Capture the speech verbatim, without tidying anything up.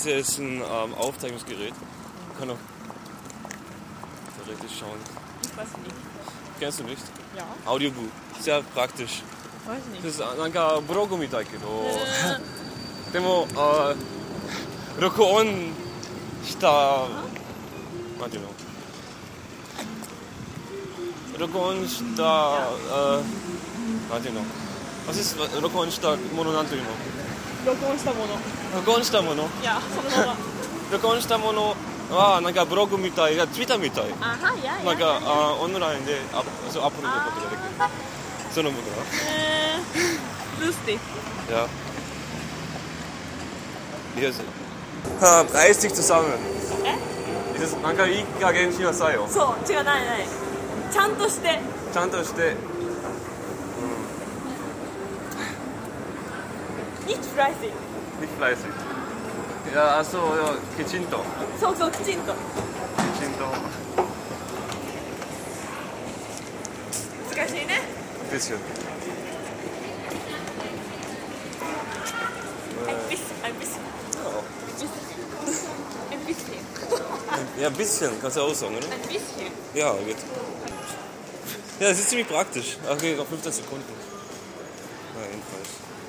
Das ist ein ähm, Aufzeichnungsgerät. Kann auch theoretisch schauen. Ich weiß nicht. Kennst du nicht? Ja. Audiobook. Sehr praktisch. Weiß nicht. ですなんかブログみたいけど、でもあ録音したなんていうの録音したあなんていうのWas ist 録音したものなんていうの録音したもの。 録音したものいや、そのまま。 録音したものはなんかブログみたいや Twitter みたいあは、いやいや。 なんかあオンラインでアップそうアップロードことができるそのものはえー、lustig. Ja. Hier ist ha, reiß dich zusammen. え dieses なんかいい加減しなさいよ。 そう、違う、ないない。ちゃんとして。 ちゃんとして。 nicht fleißig. Nicht fleißig. Ja, also ja, きちんと。 そうそう、きちんと。 きちんと。 難しいね。 Ein bisschen. Ein bisschen, ein bisschen. Ein bisschen. Ja, ein bisschen, kannst du auch sagen, oder? Ein bisschen. Ja, geht. Ja, das ist ziemlich praktisch. Okay, noch fünfzehn Sekunden. Ja, jedenfalls.